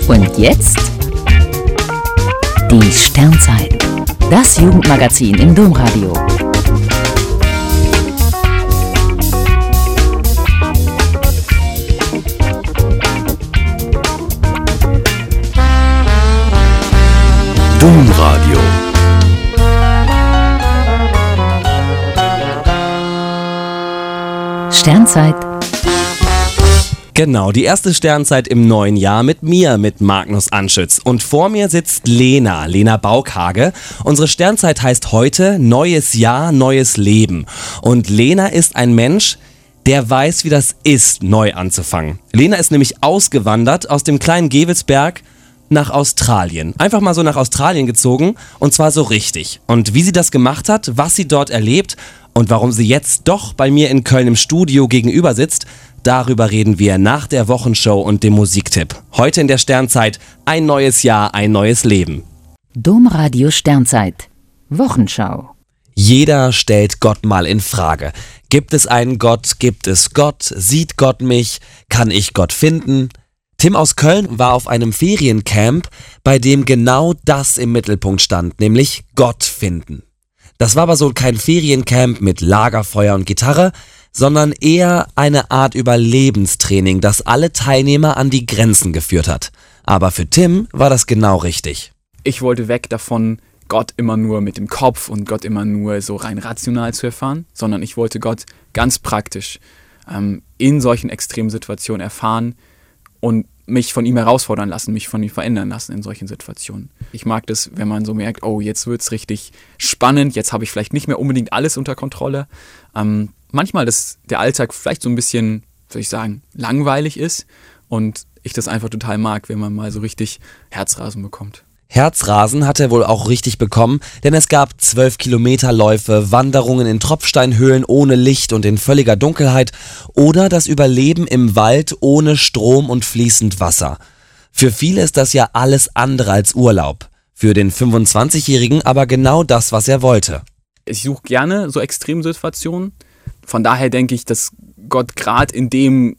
Und jetzt die Sternzeit, das Jugendmagazin im Domradio. Domradio. Sternzeit. Genau, die erste Sternzeit im neuen Jahr mit mir, mit Magnus Anschütz. Und vor mir sitzt Lena Baukhage. Unsere Sternzeit heißt heute Neues Jahr, neues Leben. Und Lena ist ein Mensch, der weiß, wie das ist, neu anzufangen. Lena ist nämlich ausgewandert aus dem kleinen Gevelsberg nach Australien. Einfach mal so nach Australien gezogen und zwar so richtig. Und wie sie das gemacht hat, was sie dort erlebt und warum sie jetzt doch bei mir in Köln im Studio gegenüber sitzt, darüber reden wir nach der Wochenshow und dem Musiktipp. Heute in der Sternzeit ein neues Jahr, ein neues Leben. Domradio Sternzeit. Wochenschau. Jeder stellt Gott mal in Frage. Gibt es einen Gott? Gibt es Gott? Sieht Gott mich? Kann ich Gott finden? Tim aus Köln war auf einem Feriencamp, bei dem genau das im Mittelpunkt stand, nämlich Gott finden. Das war aber so kein Feriencamp mit Lagerfeuer und Gitarre, sondern eher eine Art Überlebenstraining, das alle Teilnehmer an die Grenzen geführt hat. Aber für Tim war das genau richtig. Ich wollte weg davon, Gott immer nur mit dem Kopf und Gott immer nur so rein rational zu erfahren, sondern ich wollte Gott ganz praktisch in solchen Extremsituationen erfahren und mich von ihm herausfordern lassen, mich von ihm verändern lassen in solchen Situationen. Ich mag das, wenn man so merkt, oh, jetzt wird's richtig spannend, jetzt habe ich vielleicht nicht mehr unbedingt alles unter Kontrolle. Manchmal, dass der Alltag vielleicht so ein bisschen, soll ich sagen, langweilig ist und ich das einfach total mag, wenn man mal so richtig Herzrasen bekommt. Herzrasen hat er wohl auch richtig bekommen, denn es gab 12 Kilometerläufe, Wanderungen in Tropfsteinhöhlen ohne Licht und in völliger Dunkelheit oder das Überleben im Wald ohne Strom und fließend Wasser. Für viele ist das ja alles andere als Urlaub. Für den 25-Jährigen aber genau das, was er wollte. Ich suche gerne so Extremsituationen. Von daher denke ich, dass Gott gerade im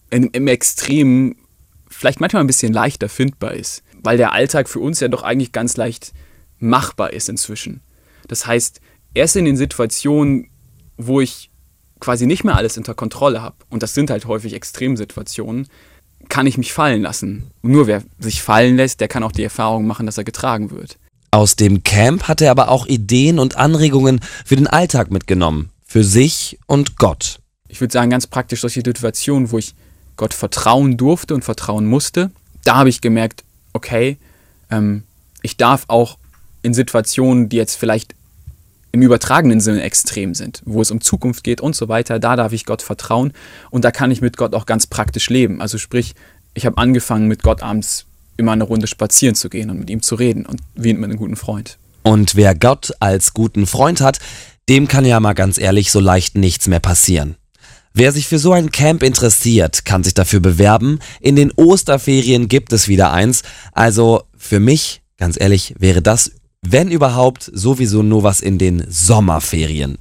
Extrem vielleicht manchmal ein bisschen leichter findbar ist. Weil der Alltag für uns ja doch eigentlich ganz leicht machbar ist inzwischen. Das heißt, erst in den Situationen, wo ich quasi nicht mehr alles unter Kontrolle habe, und das sind halt häufig Extremsituationen, kann ich mich fallen lassen. Und nur wer sich fallen lässt, der kann auch die Erfahrung machen, dass er getragen wird. Aus dem Camp hat er aber auch Ideen und Anregungen für den Alltag mitgenommen. Für sich und Gott. Ich würde sagen, ganz praktisch solche Situationen, wo ich Gott vertrauen durfte und vertrauen musste, da habe ich gemerkt, okay, ich darf auch in Situationen, die jetzt vielleicht im übertragenen Sinne extrem sind, wo es um Zukunft geht und so weiter, da darf ich Gott vertrauen und da kann ich mit Gott auch ganz praktisch leben. Also sprich, ich habe angefangen mit Gott abends immer eine Runde spazieren zu gehen und mit ihm zu reden und wie mit einem guten Freund. Und wer Gott als guten Freund hat, dem kann ja mal ganz ehrlich so leicht nichts mehr passieren. Wer sich für so ein Camp interessiert, kann sich dafür bewerben. In den Osterferien gibt es wieder eins. Also für mich, ganz ehrlich, wäre das, wenn überhaupt, sowieso nur was in den Sommerferien.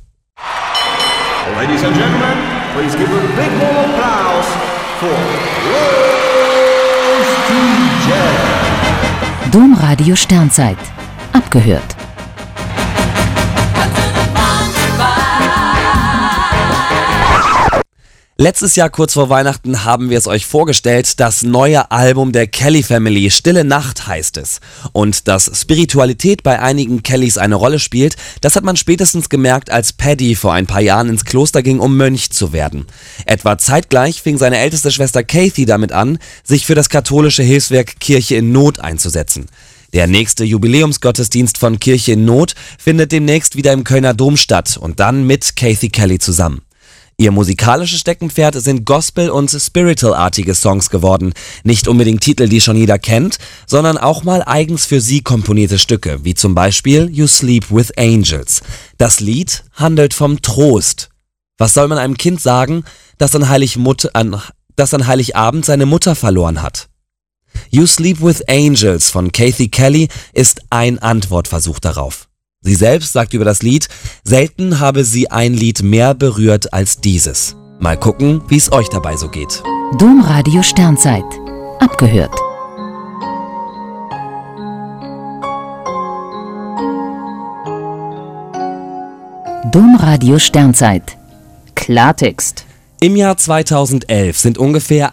Ladies and gentlemen, please give a big warm applause for Rose DJ. Domradio Sternzeit. Abgehört. Letztes Jahr kurz vor Weihnachten haben wir es euch vorgestellt, das neue Album der Kelly Family, Stille Nacht heißt es. Und dass Spiritualität bei einigen Kellys eine Rolle spielt, das hat man spätestens gemerkt, als Paddy vor ein paar Jahren ins Kloster ging, um Mönch zu werden. Etwa zeitgleich fing seine älteste Schwester Kathy damit an, sich für das katholische Hilfswerk Kirche in Not einzusetzen. Der nächste Jubiläumsgottesdienst von Kirche in Not findet demnächst wieder im Kölner Dom statt und dann mit Kathy Kelly zusammen. Ihr musikalisches Steckenpferd sind Gospel- und Spiritual-artige Songs geworden. Nicht unbedingt Titel, die schon jeder kennt, sondern auch mal eigens für sie komponierte Stücke, wie zum Beispiel You Sleep with Angels. Das Lied handelt vom Trost. Was soll man einem Kind sagen, das an Heiligabend seine Mutter verloren hat? You Sleep with Angels von Kathy Kelly ist ein Antwortversuch darauf. Sie selbst sagt über das Lied, selten habe sie ein Lied mehr berührt als dieses. Mal gucken, wie es euch dabei so geht. Domradio Sternzeit. Abgehört. Domradio Sternzeit. Klartext. Im Jahr 2011 sind ungefähr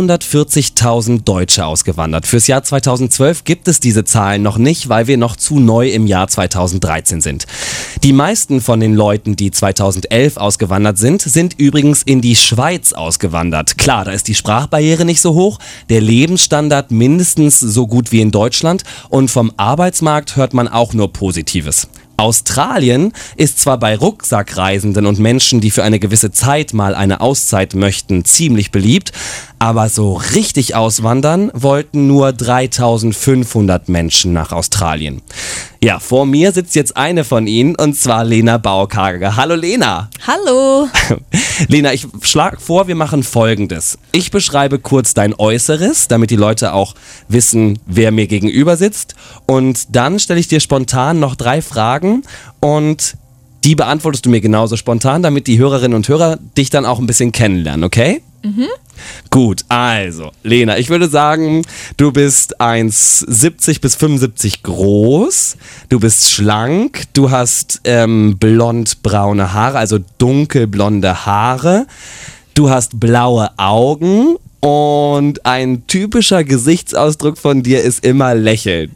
140.000 Deutsche ausgewandert. Fürs Jahr 2012 gibt es diese Zahlen noch nicht, weil wir noch zu neu im Jahr 2013 sind. Die meisten von den Leuten, die 2011 ausgewandert sind, sind übrigens in die Schweiz ausgewandert. Klar, da ist die Sprachbarriere nicht so hoch, der Lebensstandard mindestens so gut wie in Deutschland und vom Arbeitsmarkt hört man auch nur Positives. Australien ist zwar bei Rucksackreisenden und Menschen, die für eine gewisse Zeit mal eine Auszeit möchten, ziemlich beliebt, aber so richtig auswandern wollten nur 3.500 Menschen nach Australien. Ja, vor mir sitzt jetzt eine von ihnen und zwar Lena Baukage. Hallo Lena! Hallo! Lena, ich schlage vor, wir machen Folgendes. Ich beschreibe kurz dein Äußeres, damit die Leute auch wissen, wer mir gegenüber sitzt. Und dann stelle ich dir spontan noch 3 Fragen und die beantwortest du mir genauso spontan, damit die Hörerinnen und Hörer dich dann auch ein bisschen kennenlernen, okay? Mhm. Gut, also, Lena, ich würde sagen, du bist 1,70 bis 75 groß, du bist schlank, du hast blond-braune Haare, also dunkelblonde Haare, du hast blaue Augen und ein typischer Gesichtsausdruck von dir ist immer Lächeln.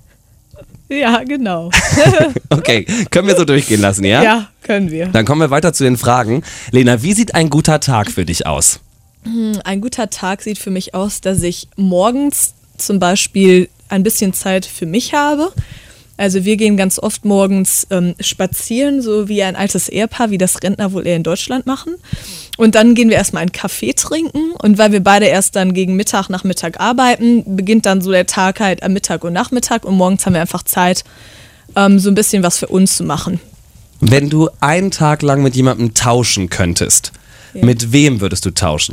Ja, genau. Okay, können wir so durchgehen lassen, ja? Ja, können wir. Dann kommen wir weiter zu den Fragen. Lena, wie sieht ein guter Tag für dich aus? Ein guter Tag sieht für mich aus, dass ich morgens zum Beispiel ein bisschen Zeit für mich habe. Also wir gehen ganz oft morgens spazieren, so wie ein altes Ehepaar, wie das Rentner wohl eher in Deutschland machen. Und dann gehen wir erstmal einen Kaffee trinken und weil wir beide erst dann gegen Nachmittag arbeiten, beginnt dann so der Tag halt am Mittag und Nachmittag und morgens haben wir einfach Zeit, so ein bisschen was für uns zu machen. Wenn du einen Tag lang mit jemandem tauschen könntest, mit wem würdest du tauschen?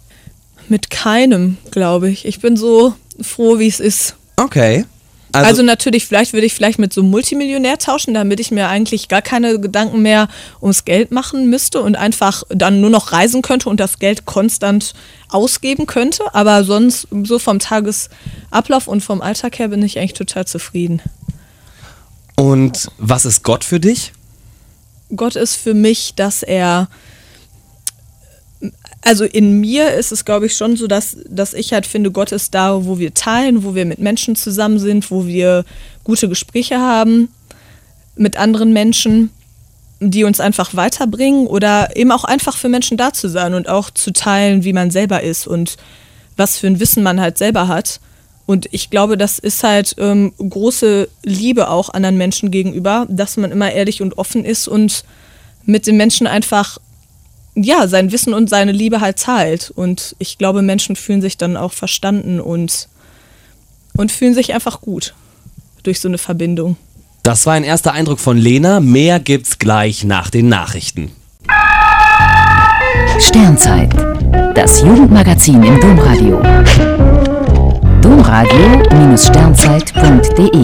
Mit keinem, glaube ich. Ich bin so froh, wie es ist. Okay. Also natürlich, würde ich mit so einem Multimillionär tauschen, damit ich mir eigentlich gar keine Gedanken mehr ums Geld machen müsste und einfach dann nur noch reisen könnte und das Geld konstant ausgeben könnte. Aber sonst so vom Tagesablauf und vom Alltag her bin ich eigentlich total zufrieden. Und was ist Gott für dich? Gott ist für mich, dass er... Also in mir ist es, glaube ich, schon so, dass ich halt finde, Gott ist da, wo wir teilen, wo wir mit Menschen zusammen sind, wo wir gute Gespräche haben mit anderen Menschen, die uns einfach weiterbringen oder eben auch einfach für Menschen da zu sein und auch zu teilen, wie man selber ist und was für ein Wissen man halt selber hat. Und ich glaube, das ist halt große Liebe auch anderen Menschen gegenüber, dass man immer ehrlich und offen ist und mit den Menschen einfach sein Wissen und seine Liebe halt teilt. Und ich glaube, Menschen fühlen sich dann auch verstanden und fühlen sich einfach gut durch so eine Verbindung. Das war ein erster Eindruck von Lena. Mehr gibt's gleich nach den Nachrichten. Sternzeit. Das Jugendmagazin im Domradio. Domradio-sternzeit.de.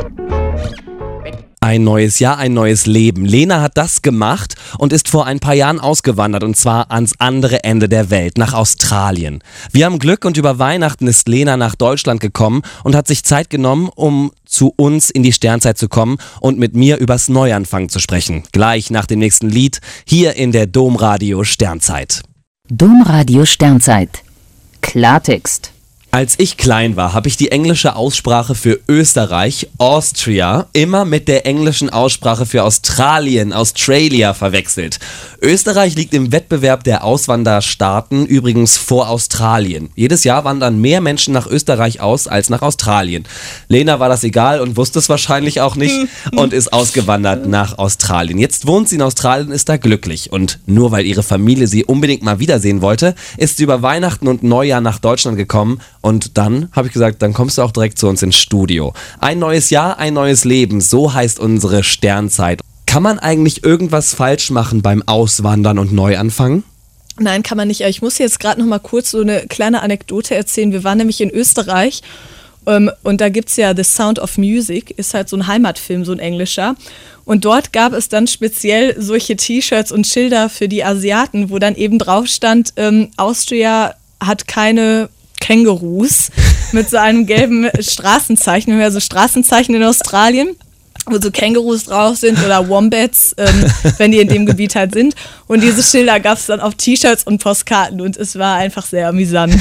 Ein neues Jahr, ein neues Leben. Lena hat das gemacht und ist vor ein paar Jahren ausgewandert und zwar ans andere Ende der Welt, nach Australien. Wir haben Glück und über Weihnachten ist Lena nach Deutschland gekommen und hat sich Zeit genommen, um zu uns in die Sternzeit zu kommen und mit mir übers Neuanfang zu sprechen. Gleich nach dem nächsten Lied hier in der Domradio Sternzeit. Domradio Sternzeit. Klartext. Als ich klein war, habe ich die englische Aussprache für Österreich, Austria, immer mit der englischen Aussprache für Australien, Australia verwechselt. Österreich liegt im Wettbewerb der Auswanderstaaten übrigens vor Australien. Jedes Jahr wandern mehr Menschen nach Österreich aus als nach Australien. Lena war das egal und wusste es wahrscheinlich auch nicht und ist ausgewandert nach Australien. Jetzt wohnt sie in Australien und ist da glücklich. Und nur weil ihre Familie sie unbedingt mal wiedersehen wollte, ist sie über Weihnachten und Neujahr nach Deutschland gekommen. Und dann habe ich gesagt, dann kommst du auch direkt zu uns ins Studio. Ein neues Jahr, ein neues Leben, so heißt unsere Sternzeit. Kann man eigentlich irgendwas falsch machen beim Auswandern und Neuanfangen? Nein, kann man nicht. Ich muss jetzt gerade noch mal kurz so eine kleine Anekdote erzählen. Wir waren nämlich in Österreich und da gibt es ja The Sound of Music, ist halt so ein Heimatfilm, so ein englischer. Und dort gab es dann speziell solche T-Shirts und Schilder für die Asiaten, wo dann eben drauf stand, Austria hat keine Kängurus mit so einem gelben Straßenzeichen. Wir haben ja so Straßenzeichen in Australien. wo so Kängurus drauf sind oder Wombats, wenn die in dem Gebiet halt sind. Und diese Schilder gab es dann auf T-Shirts und Postkarten und es war einfach sehr amüsant.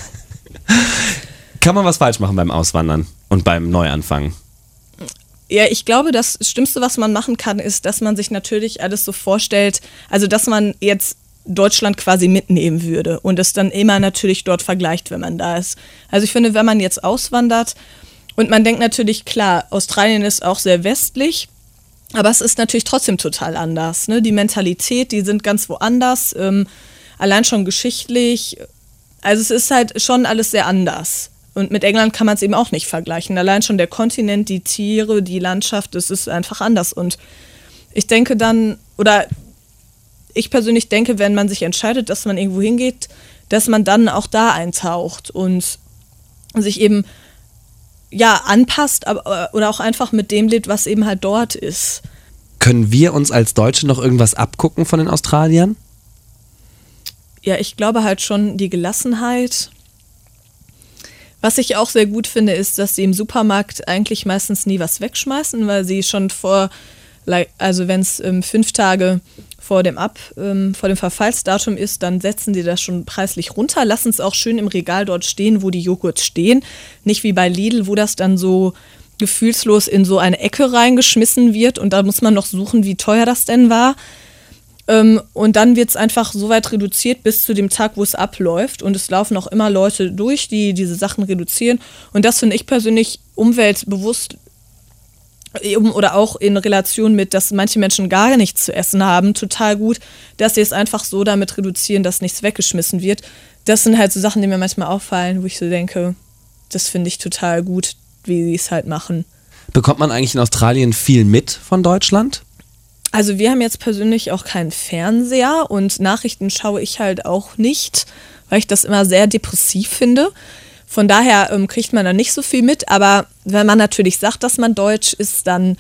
Kann man was falsch machen beim Auswandern und beim Neuanfang? Ja, ich glaube, das Schlimmste, was man machen kann, ist, dass man sich natürlich alles so vorstellt, also dass man jetzt Deutschland quasi mitnehmen würde und es dann immer natürlich dort vergleicht, wenn man da ist. Also ich finde, wenn man jetzt auswandert und man denkt natürlich, klar, Australien ist auch sehr westlich, aber es ist natürlich trotzdem total anders. Ne? Die Mentalität, die sind ganz woanders, allein schon geschichtlich. Also es ist halt schon alles sehr anders. Und mit England kann man es eben auch nicht vergleichen. Allein schon der Kontinent, die Tiere, die Landschaft, das ist einfach anders. Und ich denke dann, oder ich persönlich denke, wenn man sich entscheidet, dass man irgendwo hingeht, dass man dann auch da eintaucht und sich eben anpasst, oder auch einfach mit dem lebt, was eben halt dort ist. Können wir uns als Deutsche noch irgendwas abgucken von den Australiern? Ja, ich glaube halt schon die Gelassenheit. Was ich auch sehr gut finde, ist, dass sie im Supermarkt eigentlich meistens nie was wegschmeißen, weil sie schon also wenn es 5 Tage vor dem Verfallsdatum ist, dann setzen die das schon preislich runter, lassen es auch schön im Regal dort stehen, wo die Joghurts stehen. Nicht wie bei Lidl, wo das dann so gefühlslos in so eine Ecke reingeschmissen wird und da muss man noch suchen, wie teuer das denn war. Und dann wird es einfach so weit reduziert bis zu dem Tag, wo es abläuft. Und es laufen auch immer Leute durch, die diese Sachen reduzieren. Und das finde ich persönlich umweltbewusst oder auch in Relation mit, dass manche Menschen gar nichts zu essen haben, total gut, dass sie es einfach so damit reduzieren, dass nichts weggeschmissen wird. Das sind halt so Sachen, die mir manchmal auffallen, wo ich so denke, das finde ich total gut, wie sie es halt machen. Bekommt man eigentlich in Australien viel mit von Deutschland? Also wir haben jetzt persönlich auch keinen Fernseher und Nachrichten schaue ich halt auch nicht, weil ich das immer sehr depressiv finde. Von daher kriegt man da nicht so viel mit, aber wenn man natürlich sagt, dass man deutsch ist, dann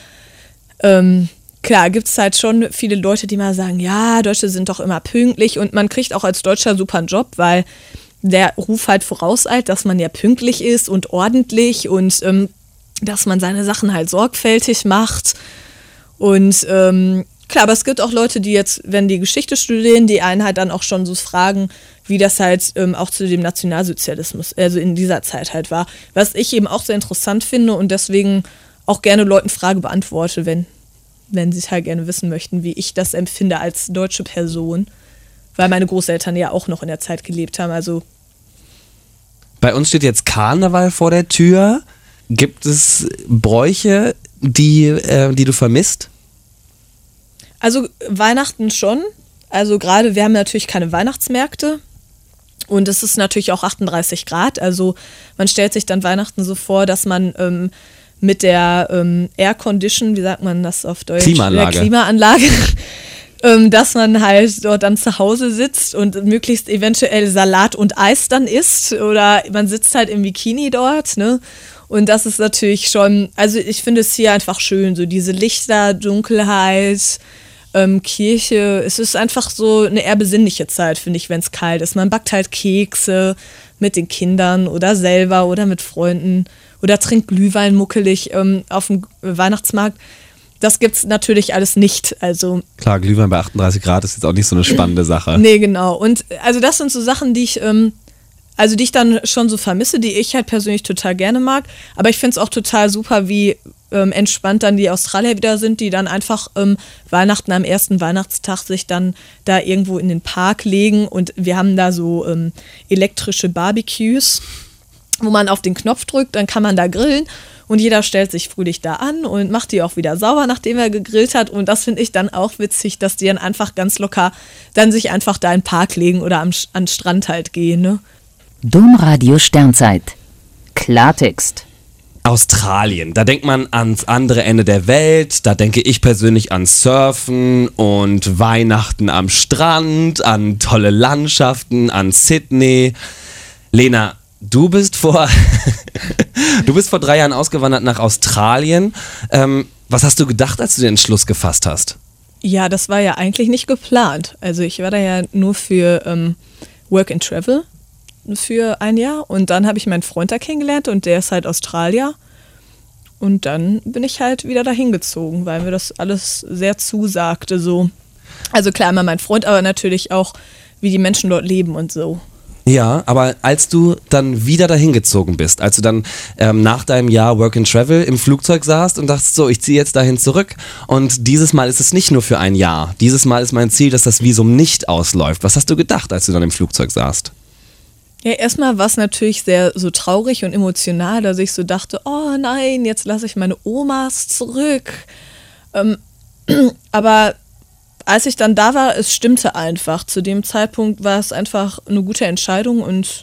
klar gibt es halt schon viele Leute, die mal sagen, ja, Deutsche sind doch immer pünktlich und man kriegt auch als Deutscher super einen Job, weil der Ruf halt vorauseilt, dass man ja pünktlich ist und ordentlich und dass man seine Sachen halt sorgfältig macht. Und klar, aber es gibt auch Leute, die jetzt, wenn die Geschichte studieren, die einen halt dann auch schon so fragen, wie das halt auch zu dem Nationalsozialismus, also in dieser Zeit halt war. Was ich eben auch sehr interessant finde und deswegen auch gerne Leuten Frage beantworte, wenn sie halt gerne wissen möchten, wie ich das empfinde als deutsche Person. Weil meine Großeltern ja auch noch in der Zeit gelebt haben, also. Bei uns steht jetzt Karneval vor der Tür. Gibt es Bräuche, die du vermisst? Also Weihnachten schon. Also gerade, wir haben natürlich keine Weihnachtsmärkte und es ist natürlich auch 38 Grad. Also man stellt sich dann Weihnachten so vor, dass man mit der Air Condition, wie sagt man das auf Deutsch? Klimaanlage, dass man halt dort dann zu Hause sitzt und möglichst eventuell Salat und Eis dann isst oder man sitzt halt im Bikini dort, ne? Und das ist natürlich schon, also ich finde es hier einfach schön, so diese Lichter, Dunkelheit, Kirche. Es ist einfach so eine eher besinnliche Zeit, finde ich, wenn es kalt ist. Man backt halt Kekse mit den Kindern oder selber oder mit Freunden oder trinkt Glühwein muckelig auf dem Weihnachtsmarkt. Das gibt's natürlich alles nicht. Also klar, Glühwein bei 38 Grad ist jetzt auch nicht so eine spannende Sache. Nee, genau. Und also das sind so Sachen, die ich dann schon so vermisse, die ich halt persönlich total gerne mag. Aber ich finde es auch total super, wie entspannt dann die Australier wieder sind, die dann einfach Weihnachten am ersten Weihnachtstag sich dann da irgendwo in den Park legen. Und wir haben da so elektrische Barbecues, wo man auf den Knopf drückt, dann kann man da grillen. Und jeder stellt sich fröhlich da an und macht die auch wieder sauber, nachdem er gegrillt hat. Und das finde ich dann auch witzig, dass die dann einfach ganz locker dann sich einfach da in den Park legen oder an den Strand halt gehen, ne? Domradio Sternzeit. Klartext. Australien, da denkt man ans andere Ende der Welt, da denke ich persönlich an Surfen und Weihnachten am Strand, an tolle Landschaften, an Sydney. Lena, du bist vor 3 Jahren ausgewandert nach Australien. Was hast du gedacht, als du den Entschluss gefasst hast? Ja, das war ja eigentlich nicht geplant. Also ich war da ja nur für Work and Travel für ein Jahr und dann habe ich meinen Freund da kennengelernt und der ist halt Australier Und dann bin ich halt wieder dahin gezogen, weil mir das alles sehr zusagte so. Also klar, immer mein Freund, aber natürlich auch, wie die Menschen dort leben und so. Ja, aber als du dann wieder dahin gezogen bist, als du dann nach deinem Jahr Work and Travel im Flugzeug saßt und dachtest so, ich ziehe jetzt dahin zurück und dieses Mal ist es nicht nur für ein Jahr. Dieses Mal ist mein Ziel, dass das Visum nicht ausläuft. Was hast du gedacht, als du dann im Flugzeug saßt? Ja, erstmal war es natürlich sehr so traurig und emotional, dass ich so dachte, oh nein, jetzt lasse ich meine Omas zurück. Aber als ich dann da war, es stimmte einfach. Zu dem Zeitpunkt war es einfach eine gute Entscheidung und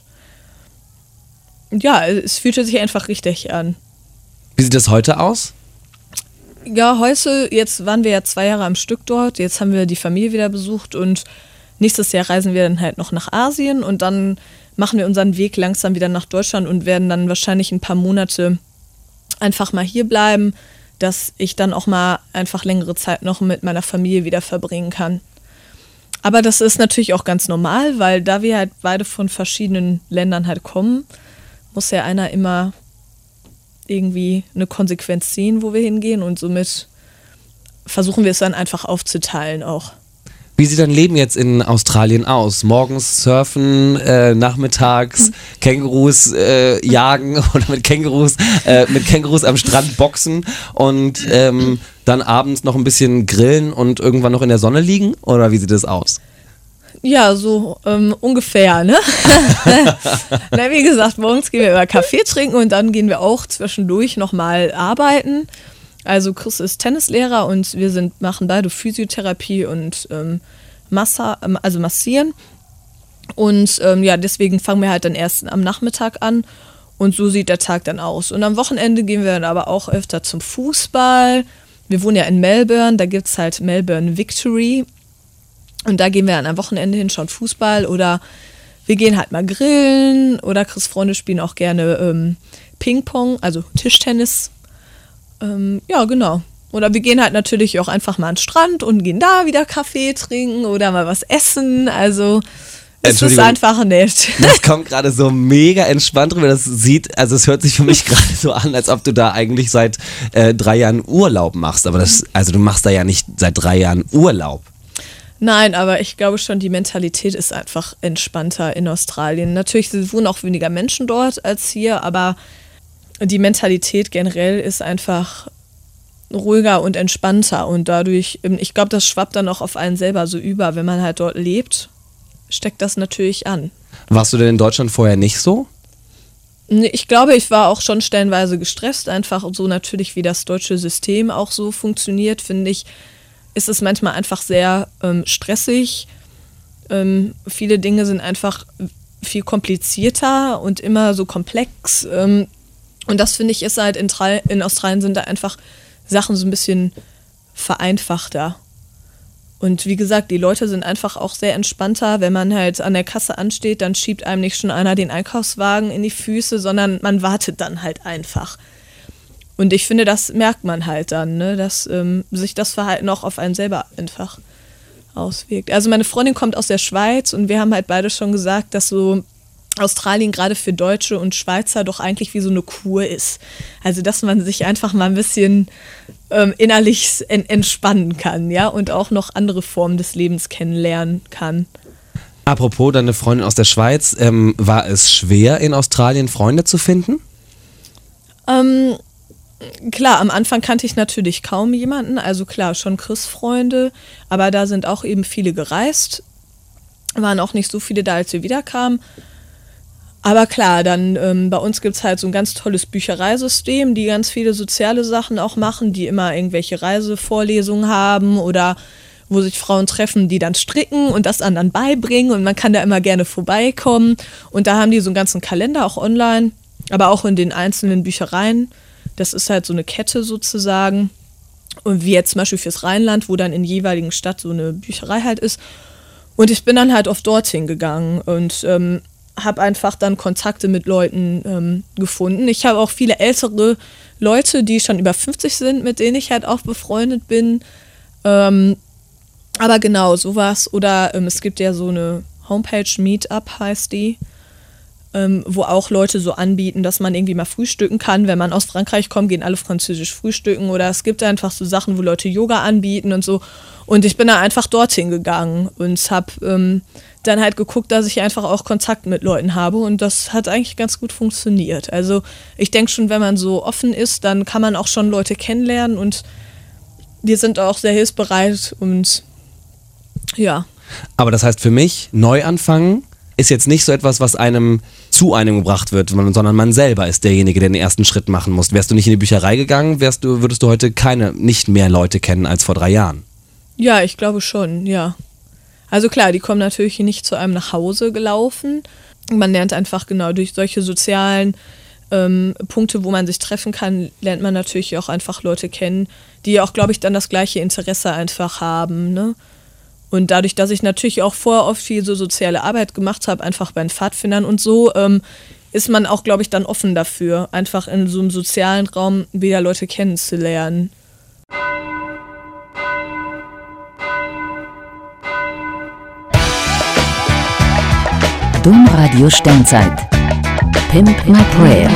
ja, es fühlte sich einfach richtig an. Wie sieht das heute aus? Ja, heute, jetzt waren wir ja 2 Jahre am Stück dort, jetzt haben wir die Familie wieder besucht und nächstes Jahr reisen wir dann halt noch nach Asien und dann machen wir unseren Weg langsam wieder nach Deutschland und werden dann wahrscheinlich ein paar Monate einfach mal hier bleiben, dass ich dann auch mal einfach längere Zeit noch mit meiner Familie wieder verbringen kann. Aber das ist natürlich auch ganz normal, weil da wir halt beide von verschiedenen Ländern halt kommen, muss ja einer immer irgendwie eine Konsequenz ziehen, wo wir hingehen und somit versuchen wir es dann einfach aufzuteilen auch. Wie sieht dein Leben jetzt in Australien aus? Morgens surfen, nachmittags Kängurus jagen oder mit Kängurus am Strand boxen und dann abends noch ein bisschen grillen und irgendwann noch in der Sonne liegen? Oder wie sieht das aus? Ja, so ungefähr, ne? Na, wie gesagt, morgens gehen wir immer Kaffee trinken und dann gehen wir auch zwischendurch nochmal arbeiten. Also Chris ist Tennislehrer und wir machen beide Physiotherapie und massieren. Und ja, deswegen fangen wir halt dann erst am Nachmittag an und so sieht der Tag dann aus. Und am Wochenende gehen wir dann aber auch öfter zum Fußball. Wir wohnen ja in Melbourne, da gibt es halt Melbourne Victory. Und da gehen wir dann am Wochenende hin, schauen Fußball oder wir gehen halt mal grillen oder Chris' Freunde spielen auch gerne Ping-Pong, also Tischtennis. Ja, genau. Oder wir gehen halt natürlich auch einfach mal an den Strand und gehen da wieder Kaffee trinken oder mal was essen. Also es ist einfach nett. Das kommt gerade so mega entspannt rüber. Es hört sich für mich gerade so an, als ob du da eigentlich seit 3 Jahren Urlaub machst. Aber du machst da ja nicht seit 3 Jahren Urlaub. Nein, aber ich glaube schon, die Mentalität ist einfach entspannter in Australien. Natürlich wohnen auch weniger Menschen dort als hier, aber die Mentalität generell ist einfach ruhiger und entspannter und dadurch, ich glaube, das schwappt dann auch auf einen selber so über. Wenn man halt dort lebt, steckt das natürlich an. Warst du denn in Deutschland vorher nicht so? Ich glaube, ich war auch schon stellenweise gestresst, einfach so natürlich, wie das deutsche System auch so funktioniert, finde ich, ist es manchmal einfach sehr stressig. Viele Dinge sind einfach viel komplizierter und immer so komplex. Und das finde ich ist halt in Australien sind da einfach Sachen so ein bisschen vereinfachter. Und wie gesagt, die Leute sind einfach auch sehr entspannter. Wenn man halt an der Kasse ansteht, dann schiebt einem nicht schon einer den Einkaufswagen in die Füße, sondern man wartet dann halt einfach. Und ich finde, das merkt man halt dann, ne? Dass sich das Verhalten auch auf einen selber einfach auswirkt. Also meine Freundin kommt aus der Schweiz und wir haben halt beide schon gesagt, dass so Australien gerade für Deutsche und Schweizer doch eigentlich wie so eine Kur ist. Also dass man sich einfach mal ein bisschen innerlich entspannen kann, ja, und auch noch andere Formen des Lebens kennenlernen kann. Apropos, deine Freundin aus der Schweiz, war es schwer in Australien Freunde zu finden? Klar, am Anfang kannte ich natürlich kaum jemanden, also klar, schon Chris-Freunde, aber da sind auch eben viele gereist, waren auch nicht so viele da, als wir wiederkamen. Aber klar, dann bei uns gibt es halt so ein ganz tolles Büchereisystem, die ganz viele soziale Sachen auch machen, die immer irgendwelche Reisevorlesungen haben oder wo sich Frauen treffen, die dann stricken und das anderen beibringen und man kann da immer gerne vorbeikommen. Und da haben die so einen ganzen Kalender auch online, aber auch in den einzelnen Büchereien. Das ist halt so eine Kette sozusagen. Und wie jetzt zum Beispiel fürs Rheinland, wo dann in der jeweiligen Stadt so eine Bücherei halt ist. Und ich bin dann halt oft dorthin gegangen und habe einfach dann Kontakte mit Leuten gefunden. Ich habe auch viele ältere Leute, die schon über 50 sind, mit denen ich halt auch befreundet bin. Aber genau, sowas. Oder es gibt ja so eine Homepage, Meetup heißt die. wo auch Leute so anbieten, dass man irgendwie mal frühstücken kann. Wenn man aus Frankreich kommt, gehen alle französisch frühstücken. Oder es gibt einfach so Sachen, wo Leute Yoga anbieten und so. Und ich bin da einfach dorthin gegangen und habe dann halt geguckt, dass ich einfach auch Kontakt mit Leuten habe. Und das hat eigentlich ganz gut funktioniert. Also ich denke schon, wenn man so offen ist, dann kann man auch schon Leute kennenlernen. Und die sind auch sehr hilfsbereit und ja. Aber das heißt für mich, Neuanfangen ist jetzt nicht so etwas, was zu einem gebracht wird, sondern man selber ist derjenige, der den ersten Schritt machen muss. Wärst du nicht in die Bücherei gegangen, würdest du heute nicht mehr Leute kennen als vor 3 Jahren. Ja, ich glaube schon, ja. Also klar, die kommen natürlich nicht zu einem nach Hause gelaufen. Man lernt einfach genau durch solche sozialen Punkte, wo man sich treffen kann, lernt man natürlich auch einfach Leute kennen, die auch, glaube ich, dann das gleiche Interesse einfach haben, ne? Und dadurch, dass ich natürlich auch vorher oft viel so soziale Arbeit gemacht habe, einfach bei den Pfadfindern und so, ist man auch, glaube ich, dann offen dafür, einfach in so einem sozialen Raum wieder Leute kennenzulernen. Domradio Sternzeit. Pimp My Prayer.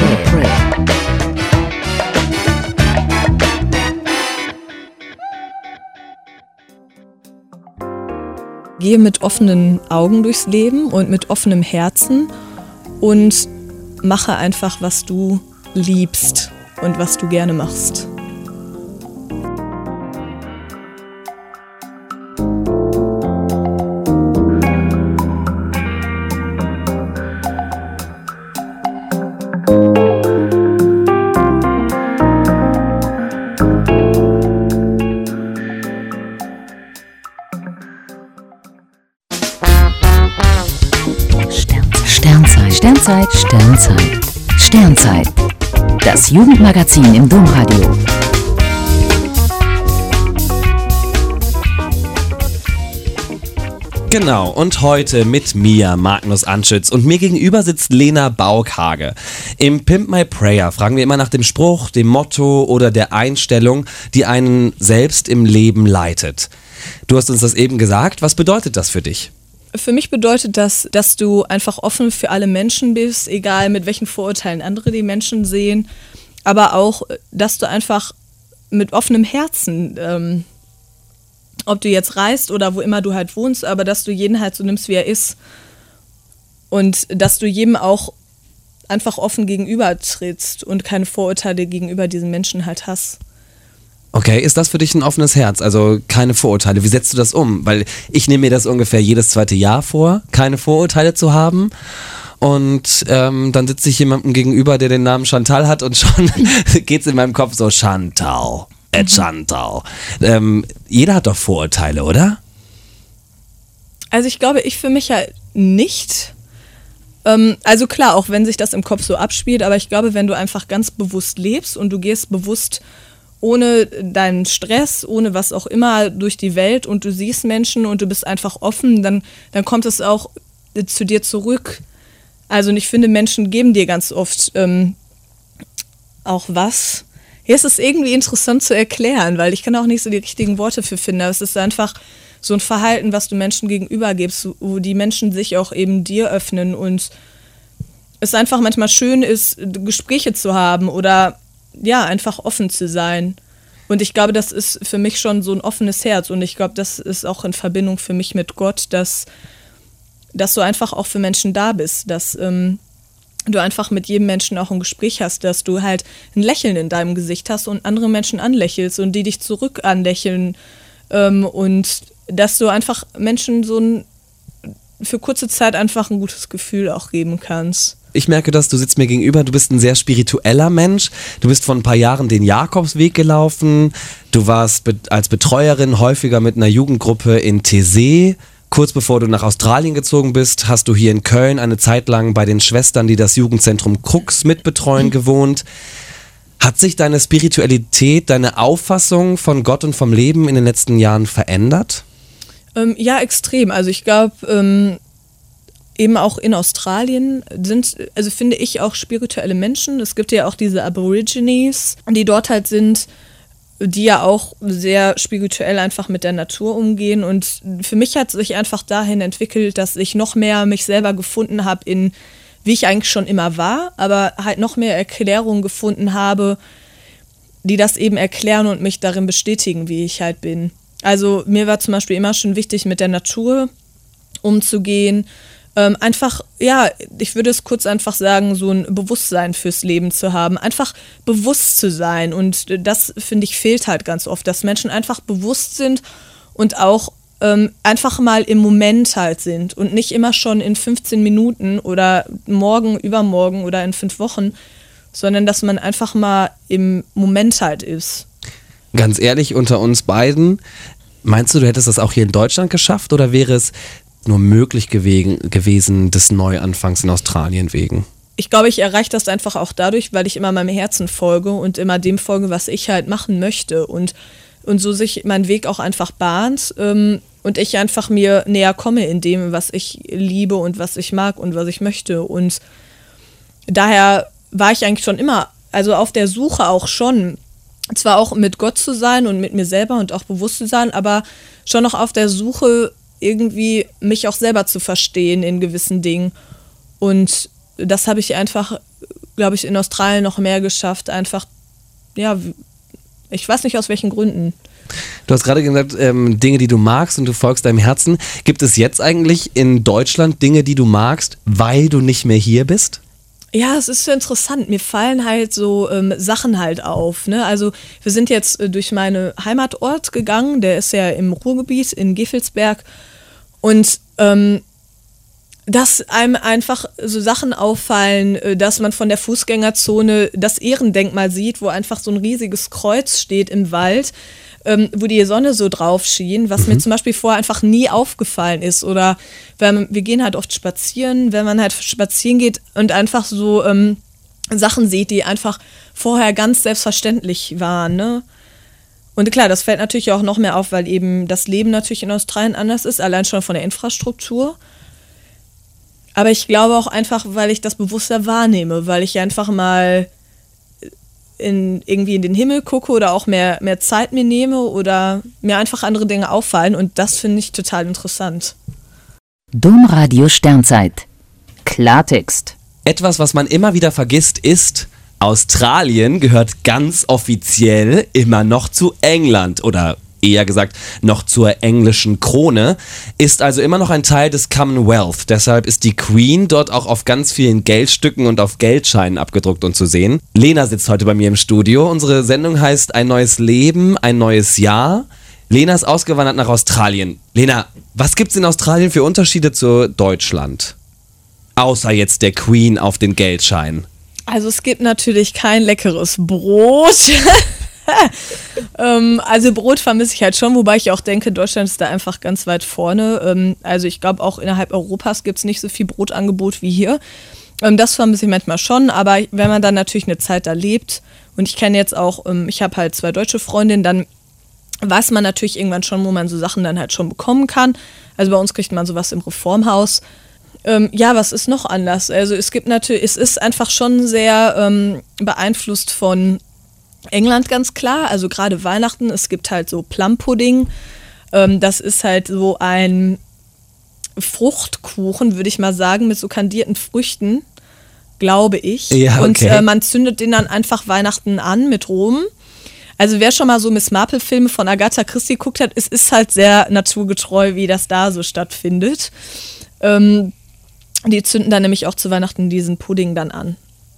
Gehe mit offenen Augen durchs Leben und mit offenem Herzen und mache einfach, was du liebst und was du gerne machst. Sternzeit. Das Jugendmagazin im Domradio. Genau, und heute mit mir, Magnus Anschütz, und mir gegenüber sitzt Lena Baukhage. Im Pimp My Prayer fragen wir immer nach dem Spruch, dem Motto oder der Einstellung, die einen selbst im Leben leitet. Du hast uns das eben gesagt, was bedeutet das für dich? Für mich bedeutet das, dass du einfach offen für alle Menschen bist, egal mit welchen Vorurteilen andere die Menschen sehen, aber auch, dass du einfach mit offenem Herzen, ob du jetzt reist oder wo immer du halt wohnst, aber dass du jeden halt so nimmst, wie er ist und dass du jedem auch einfach offen gegenüber trittst und keine Vorurteile gegenüber diesen Menschen halt hast. Okay, ist das für dich ein offenes Herz? Also keine Vorurteile. Wie setzt du das um? Weil ich nehme mir das ungefähr jedes 2. Jahr vor, keine Vorurteile zu haben. Und dann sitze ich jemandem gegenüber, der den Namen Chantal hat und schon geht's in meinem Kopf so Chantal, Chantal. Jeder hat doch Vorurteile, oder? Also ich glaube, ich für mich halt nicht. Also klar, auch wenn sich das im Kopf so abspielt, aber ich glaube, wenn du einfach ganz bewusst lebst und du gehst bewusst ohne deinen Stress, ohne was auch immer durch die Welt und du siehst Menschen und du bist einfach offen, dann kommt es auch zu dir zurück. Also und ich finde, Menschen geben dir ganz oft auch was. Hier ist es irgendwie interessant zu erklären, weil ich kann auch nicht so die richtigen Worte für finden. Aber es ist einfach so ein Verhalten, was du Menschen gegenüber gibst, wo die Menschen sich auch eben dir öffnen und es einfach manchmal schön ist, Gespräche zu haben oder ja, einfach offen zu sein. Und ich glaube, das ist für mich schon so ein offenes Herz. Und ich glaube, das ist auch in Verbindung für mich mit Gott, dass du einfach auch für Menschen da bist. Dass du einfach mit jedem Menschen auch ein Gespräch hast. Dass du halt ein Lächeln in deinem Gesicht hast und andere Menschen anlächelst und die dich zurück anlächeln. Und dass du einfach Menschen für kurze Zeit einfach ein gutes Gefühl auch geben kannst. Ich merke das, du sitzt mir gegenüber, du bist ein sehr spiritueller Mensch. Du bist vor ein paar Jahren den Jakobsweg gelaufen. Du warst als Betreuerin häufiger mit einer Jugendgruppe in Taizé. Kurz bevor du nach Australien gezogen bist, hast du hier in Köln eine Zeit lang bei den Schwestern, die das Jugendzentrum Krux mitbetreuen, gewohnt. Hat sich deine Spiritualität, deine Auffassung von Gott und vom Leben in den letzten Jahren verändert? Ja, extrem. Also ich glaube, eben auch in Australien finde ich auch spirituelle Menschen. Es gibt ja auch diese Aborigines, die dort halt sind, die ja auch sehr spirituell einfach mit der Natur umgehen. Und für mich hat sich einfach dahin entwickelt, dass ich noch mehr mich selber gefunden habe in wie ich eigentlich schon immer war, aber halt noch mehr Erklärungen gefunden habe, die das eben erklären und mich darin bestätigen, wie ich halt bin. Also mir war zum Beispiel immer schon wichtig, mit der Natur umzugehen. Einfach, ja, ich würde es kurz einfach sagen, so ein Bewusstsein fürs Leben zu haben. Einfach bewusst zu sein. Und das, finde ich, fehlt halt ganz oft, dass Menschen einfach bewusst sind und auch einfach mal im Moment halt sind und nicht immer schon in 15 Minuten oder morgen, übermorgen oder in 5 Wochen, sondern dass man einfach mal im Moment halt ist. Ganz ehrlich, unter uns beiden, meinst du hättest das auch hier in Deutschland geschafft oder wäre es nur möglich gewesen des Neuanfangs in Australien wegen? Ich glaube, ich erreiche das einfach auch dadurch, weil ich immer meinem Herzen folge und immer dem folge, was ich halt machen möchte und so sich mein Weg auch einfach bahnt und ich einfach mir näher komme in dem, was ich liebe und was ich mag und was ich möchte. Und daher war ich eigentlich schon immer, also auf der Suche auch schon, zwar auch mit Gott zu sein und mit mir selber und auch bewusst zu sein, aber schon noch auf der Suche, irgendwie mich auch selber zu verstehen in gewissen Dingen. Und das habe ich einfach, glaube ich, in Australien noch mehr geschafft. Einfach, ja, ich weiß nicht aus welchen Gründen. Du hast gerade gesagt, Dinge, die du magst und du folgst deinem Herzen. Gibt es jetzt eigentlich in Deutschland Dinge, die du magst, weil du nicht mehr hier bist? Ja, es ist so interessant. Mir fallen halt so Sachen halt auf. Ne? Also wir sind jetzt durch meinen Heimatort gegangen. Der ist ja im Ruhrgebiet in Gevelsberg. Und dass einem einfach so Sachen auffallen, dass man von der Fußgängerzone das Ehrendenkmal sieht, wo einfach so ein riesiges Kreuz steht im Wald, wo die Sonne so drauf schien, was mir zum Beispiel vorher einfach nie aufgefallen ist. Oder wir gehen halt oft spazieren, wenn man halt spazieren geht und einfach so Sachen sieht, die einfach vorher ganz selbstverständlich waren, ne? Und klar, das fällt natürlich auch noch mehr auf, weil eben das Leben natürlich in Australien anders ist, allein schon von der Infrastruktur. Aber ich glaube auch einfach, weil ich das bewusster wahrnehme, weil ich einfach mal irgendwie in den Himmel gucke oder auch mehr Zeit mir nehme oder mir einfach andere Dinge auffallen. Und das finde ich total interessant. Domradio Sternzeit. Klartext. Etwas, was man immer wieder vergisst, ist: Australien gehört ganz offiziell immer noch zu England oder eher gesagt noch zur englischen Krone, ist also immer noch ein Teil des Commonwealth. Deshalb ist die Queen dort auch auf ganz vielen Geldstücken und auf Geldscheinen abgedruckt und zu sehen. Lena sitzt heute bei mir im Studio. Unsere Sendung heißt Ein neues Leben, ein neues Jahr. Lena ist ausgewandert nach Australien. Lena, was gibt's in Australien für Unterschiede zu Deutschland? Außer jetzt der Queen auf den Geldscheinen. Also es gibt natürlich kein leckeres Brot. Also Brot vermisse ich halt schon, wobei ich auch denke, Deutschland ist da einfach ganz weit vorne. Also ich glaube, auch innerhalb Europas gibt es nicht so viel Brotangebot wie hier. Das vermisse ich manchmal schon, aber wenn man dann natürlich eine Zeit da lebt, und ich kenne jetzt auch, ich habe halt 2 deutsche Freundinnen, dann weiß man natürlich irgendwann schon, wo man so Sachen dann halt schon bekommen kann. Also bei uns kriegt man sowas im Reformhaus. Ja, was ist noch anders? Also es ist einfach schon sehr beeinflusst von England, ganz klar. Also gerade Weihnachten, es gibt halt so Plum-Pudding. Das ist halt so ein Fruchtkuchen, würde ich mal sagen, mit so kandierten Früchten, glaube ich. Ja, okay. Und man zündet den dann einfach Weihnachten an mit Rum. Also wer schon mal so Miss Marple-Filme von Agatha Christie geguckt hat, es ist halt sehr naturgetreu, wie das da so stattfindet. Die zünden dann nämlich auch zu Weihnachten diesen Pudding dann an.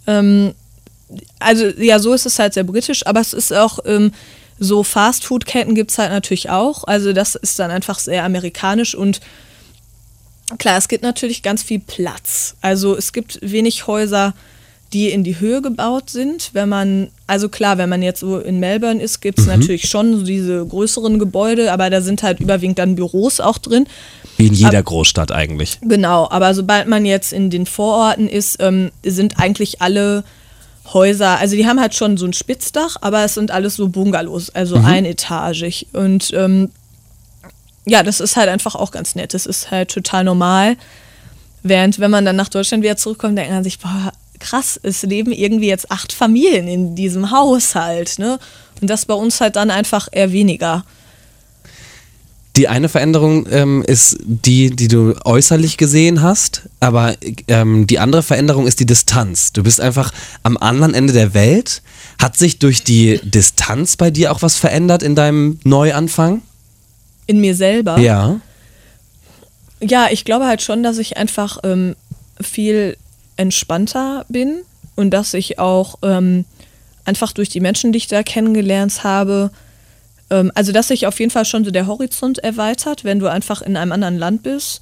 Also ja, so ist es halt sehr britisch, aber es ist auch so Fastfood-Ketten gibt es halt natürlich auch. Also das ist dann einfach sehr amerikanisch und klar, es gibt natürlich ganz viel Platz. Also es gibt wenig Häuser, die in die Höhe gebaut sind. Wenn man jetzt so in Melbourne ist, gibt es natürlich schon so diese größeren Gebäude, aber da sind halt überwiegend dann Büros auch drin. Wie in jeder Großstadt eigentlich. Genau, aber sobald man jetzt in den Vororten ist, sind eigentlich alle Häuser, also die haben halt schon so ein Spitzdach, aber es sind alles so Bungalows, also einetagig. Und ja, das ist halt einfach auch ganz nett. Das ist halt total normal. Während, wenn man dann nach Deutschland wieder zurückkommt, denkt man sich, boah, krass, es leben irgendwie jetzt 8 Familien in diesem Haushalt, ne? Und das bei uns halt dann einfach eher weniger. Die eine Veränderung ist die du äußerlich gesehen hast, aber die andere Veränderung ist die Distanz. Du bist einfach am anderen Ende der Welt. Hat sich durch die Distanz bei dir auch was verändert in deinem Neuanfang? In mir selber? Ja. Ja, ich glaube halt schon, dass ich einfach viel entspannter bin und dass ich auch einfach durch die Menschen, die ich da kennengelernt habe, also dass sich auf jeden Fall schon so der Horizont erweitert, wenn du einfach in einem anderen Land bist.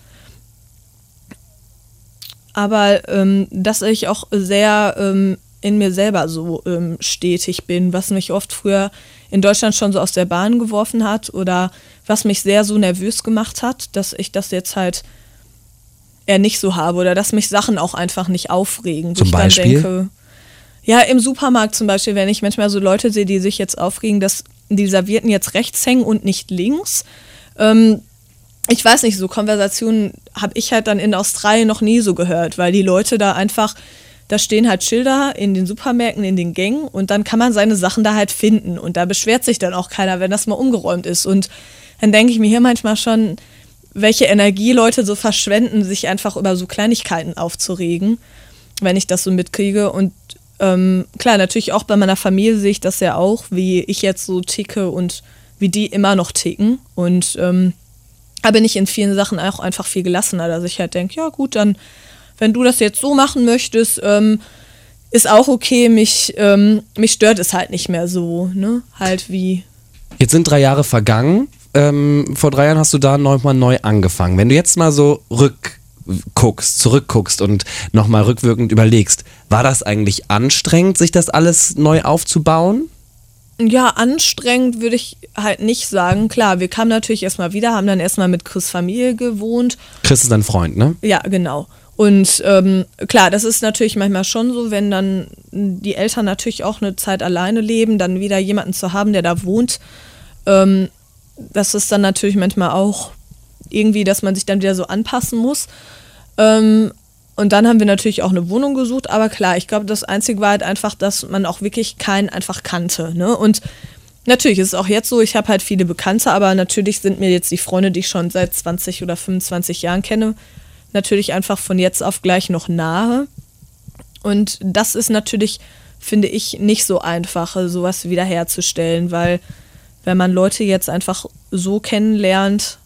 Aber dass ich auch sehr in mir selber so stetig bin, was mich oft früher in Deutschland schon so aus der Bahn geworfen hat oder was mich sehr so nervös gemacht hat, dass ich das jetzt halt eher nicht so habe oder dass mich Sachen auch einfach nicht aufregen. Zum Beispiel? Dann denke, ja, im Supermarkt zum Beispiel, wenn ich manchmal so Leute sehe, die sich jetzt aufregen, dass die Servietten jetzt rechts hängen und nicht links. Ich weiß nicht, so Konversationen habe ich halt dann in Australien noch nie so gehört, weil die Leute da einfach, da stehen halt Schilder in den Supermärkten, in den Gängen und dann kann man seine Sachen da halt finden und da beschwert sich dann auch keiner, wenn das mal umgeräumt ist. Und dann denke ich mir hier manchmal schon, welche Energie Leute so verschwenden, sich einfach über so Kleinigkeiten aufzuregen, wenn ich das so mitkriege. Und klar, natürlich auch bei meiner Familie sehe ich das ja auch, wie ich jetzt so ticke und wie die immer noch ticken. Und da bin ich in vielen Sachen auch einfach viel gelassener, dass ich halt denke, ja gut, dann, wenn du das jetzt so machen möchtest, ist auch okay, mich stört es halt nicht mehr so, ne? Halt wie. Jetzt sind 3 Jahre vergangen. Vor 3 Jahren hast du da nochmal neu angefangen. Wenn du jetzt mal so zurückguckst und nochmal rückwirkend überlegst, war das eigentlich anstrengend, sich das alles neu aufzubauen? Ja, anstrengend würde ich halt nicht sagen. Klar, wir kamen natürlich erstmal wieder, haben dann erstmal mit Chris' Familie gewohnt. Chris ist dein Freund, ne? Ja, genau. Und klar, das ist natürlich manchmal schon so, wenn dann die Eltern natürlich auch eine Zeit alleine leben, dann wieder jemanden zu haben, der da wohnt. Das ist dann natürlich manchmal auch irgendwie, dass man sich dann wieder so anpassen muss. Und dann haben wir natürlich auch eine Wohnung gesucht, aber klar, ich glaube, das Einzige war halt einfach, dass man auch wirklich keinen einfach kannte, ne? Und natürlich ist es auch jetzt so, ich habe halt viele Bekannte, aber natürlich sind mir jetzt die Freunde, die ich schon seit 20 oder 25 Jahren kenne, natürlich einfach von jetzt auf gleich noch nahe. Und das ist natürlich, finde ich, nicht so einfach, sowas wiederherzustellen, weil wenn man Leute jetzt einfach so kennenlernt,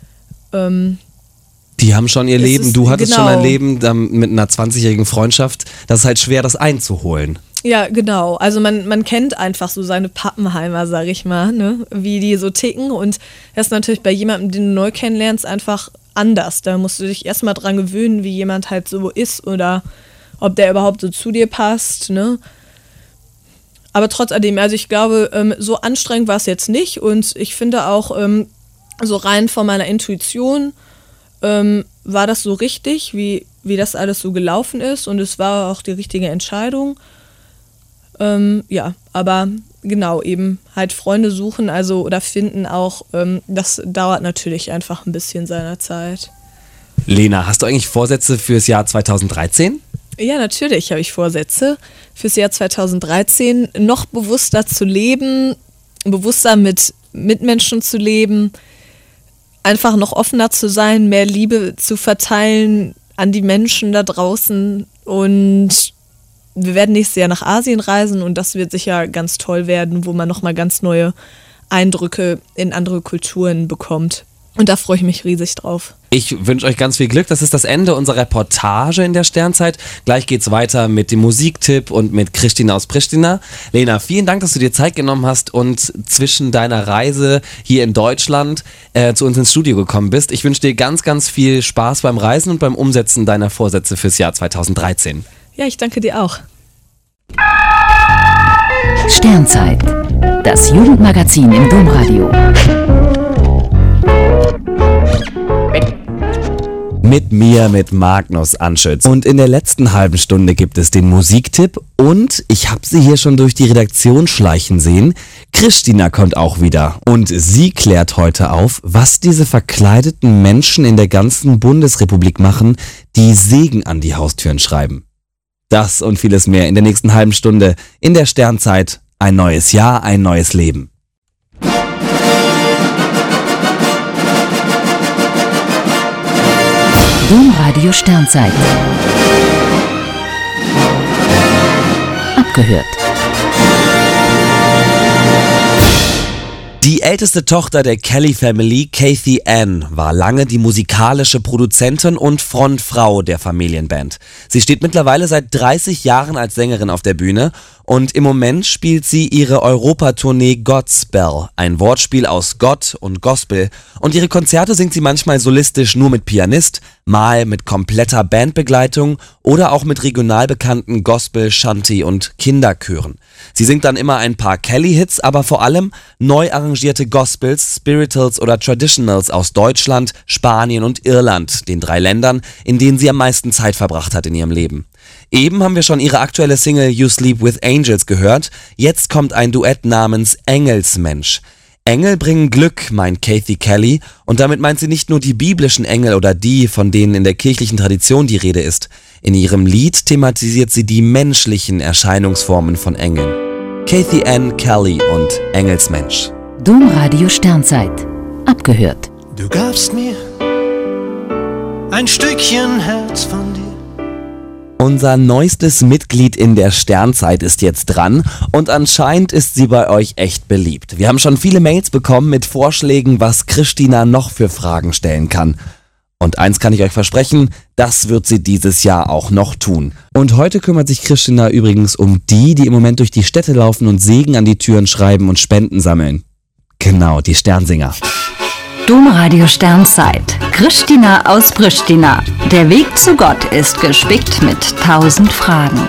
die haben schon ihr Leben, du hattest genau. schon ein Leben mit einer 20-jährigen Freundschaft, das ist halt schwer, das einzuholen. Ja, genau. Also man kennt einfach so seine Pappenheimer, sag ich mal, ne? Wie die so ticken und das ist natürlich bei jemandem, den du neu kennenlernst, einfach anders. Da musst du dich erstmal dran gewöhnen, wie jemand halt so ist oder ob der überhaupt so zu dir passt, ne? Aber trotz alledem, also ich glaube, so anstrengend war es jetzt nicht und ich finde auch, so rein von meiner Intuition war das so richtig, wie das alles so gelaufen ist und es war auch die richtige Entscheidung. Ja, aber genau, eben halt Freunde suchen, also oder finden auch, das dauert natürlich einfach ein bisschen seiner Zeit. Lena, hast du eigentlich Vorsätze fürs Jahr 2013? Ja, natürlich habe ich Vorsätze fürs Jahr 2013, noch bewusster zu leben, bewusster mit Mitmenschen zu leben, einfach noch offener zu sein, mehr Liebe zu verteilen an die Menschen da draußen und wir werden nächstes Jahr nach Asien reisen und das wird sicher ganz toll werden, wo man nochmal ganz neue Eindrücke in andere Kulturen bekommt. Und da freue ich mich riesig drauf. Ich wünsche euch ganz viel Glück. Das ist das Ende unserer Reportage in der Sternzeit. Gleich geht's weiter mit dem Musiktipp und mit Christina aus Pristina. Lena, vielen Dank, dass du dir Zeit genommen hast und zwischen deiner Reise hier in Deutschland zu uns ins Studio gekommen bist. Ich wünsche dir ganz, ganz viel Spaß beim Reisen und beim Umsetzen deiner Vorsätze fürs Jahr 2013. Ja, ich danke dir auch. Sternzeit, das Jugendmagazin im Domradio. Mit mir, mit Magnus Anschütz. Und in der letzten halben Stunde gibt es den Musiktipp und ich habe sie hier schon durch die Redaktion schleichen sehen. Christina kommt auch wieder und sie klärt heute auf, was diese verkleideten Menschen in der ganzen Bundesrepublik machen, die Segen an die Haustüren schreiben. Das und vieles mehr in der nächsten halben Stunde in der Sternzeit. Ein neues Jahr, ein neues Leben. Domradio Sternzeit. Abgehört. Die älteste Tochter der Kelly Family, Kathy Ann, war lange die musikalische Produzentin und Frontfrau der Familienband. Sie steht mittlerweile seit 30 Jahren als Sängerin auf der Bühne und im Moment spielt sie ihre Europatournee Godspell, ein Wortspiel aus Gott und Gospel, und ihre Konzerte singt sie manchmal solistisch nur mit Pianist, mal mit kompletter Bandbegleitung oder auch mit regional bekannten Gospel, Shanty und Kinderchören. Sie singt dann immer ein paar Kelly-Hits, aber vor allem neu arrangierte Gospels, Spirituals oder Traditionals aus Deutschland, Spanien und Irland, den 3 Ländern, in denen sie am meisten Zeit verbracht hat in ihrem Leben. Eben haben wir schon ihre aktuelle Single You Sleep with Angels gehört, jetzt kommt ein Duett namens Engelsmensch. Engel bringen Glück, meint Kathy Kelly, und damit meint sie nicht nur die biblischen Engel oder die, von denen in der kirchlichen Tradition die Rede ist. In ihrem Lied thematisiert sie die menschlichen Erscheinungsformen von Engeln. Kathy Ann Kelly und Engelsmensch. Domradio Sternzeit. Abgehört. Du gabst mir ein Stückchen Herz von dir. Unser neuestes Mitglied in der Sternzeit ist jetzt dran und anscheinend ist sie bei euch echt beliebt. Wir haben schon viele Mails bekommen mit Vorschlägen, was Christina noch für Fragen stellen kann. Und eins kann ich euch versprechen, das wird sie dieses Jahr auch noch tun. Und heute kümmert sich Christina übrigens um die im Moment durch die Städte laufen und Segen an die Türen schreiben und Spenden sammeln. Genau, die Sternsinger. Domradio Sternzeit. Christina aus Pristina. Der Weg zu Gott ist gespickt mit 1000 Fragen.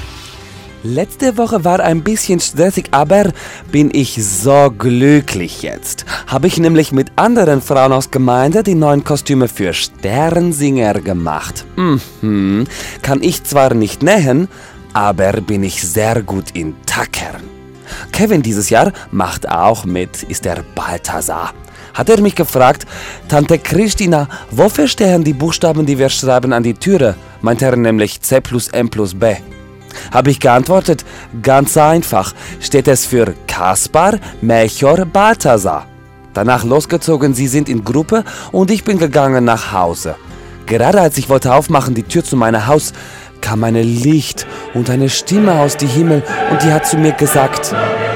Letzte Woche war ein bisschen stressig, aber bin ich so glücklich jetzt. Habe ich nämlich mit anderen Frauen aus Gemeinde die neuen Kostüme für Sternsinger gemacht. Kann ich zwar nicht nähen, aber bin ich sehr gut in Tackern. Kevin dieses Jahr macht auch mit, ist der Balthasar. Hat er mich gefragt, Tante Christina, wofür stehen die Buchstaben, die wir schreiben, an die Türe? Meint er nämlich C plus M plus B. Habe ich geantwortet, ganz einfach, steht es für Kaspar, Melchior, Balthasar. Danach losgezogen, sie sind in Gruppe und ich bin gegangen nach Hause. Gerade als ich wollte aufmachen, die Tür zu meinem Haus, kam ein Licht und eine Stimme aus dem Himmel und die hat zu mir gesagt: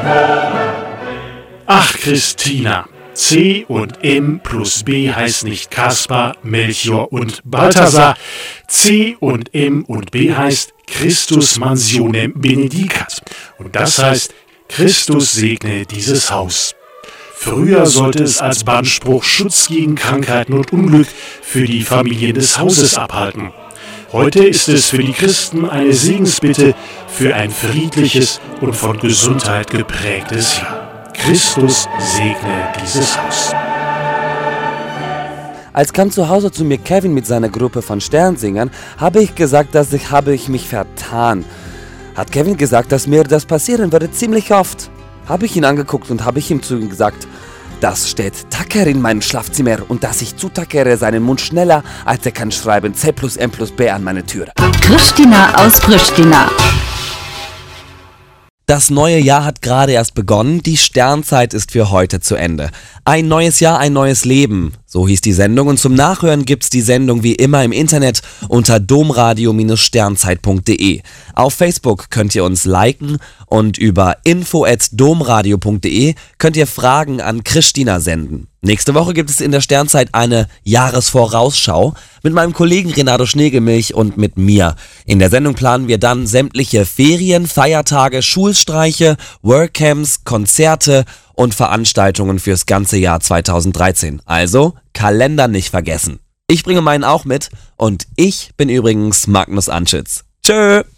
Ach Christina, C und M plus B heißt nicht Kaspar, Melchior und Balthasar. C und M und B heißt Christus mansionem benedicat. Und das heißt, Christus segne dieses Haus. Früher sollte es als Bannspruch Schutz gegen Krankheiten und Unglück für die Familien des Hauses abhalten. Heute ist es für die Christen eine Segensbitte für ein friedliches und von Gesundheit geprägtes Jahr. Christus segne dieses Haus. Als kam zu Hause zu mir Kevin mit seiner Gruppe von Sternsingern, habe ich gesagt, dass ich mich vertan. Hat Kevin gesagt, dass mir das passieren würde ziemlich oft. Habe ich ihn angeguckt und habe ich ihm zu ihm gesagt, das steht Tacker in meinem Schlafzimmer und dass ich zutackere seinen Mund schneller, als er kann schreiben C plus M plus B an meine Tür. Christina aus Pristina. Das neue Jahr hat gerade erst begonnen, die Sternzeit ist für heute zu Ende. Ein neues Jahr, ein neues Leben, so hieß die Sendung, und zum Nachhören gibt's die Sendung wie immer im Internet unter domradio-sternzeit.de. Auf Facebook könnt ihr uns liken und über info@domradio.de könnt ihr Fragen an Christina senden. Nächste Woche gibt es in der Sternzeit eine Jahresvorausschau mit meinem Kollegen Renato Schneegemilch und mit mir. In der Sendung planen wir dann sämtliche Ferien, Feiertage, Schulstreiche, Workcamps, Konzerte und Veranstaltungen fürs ganze Jahr 2013. Also Kalender nicht vergessen. Ich bringe meinen auch mit und ich bin übrigens Magnus Anschütz. Tschö!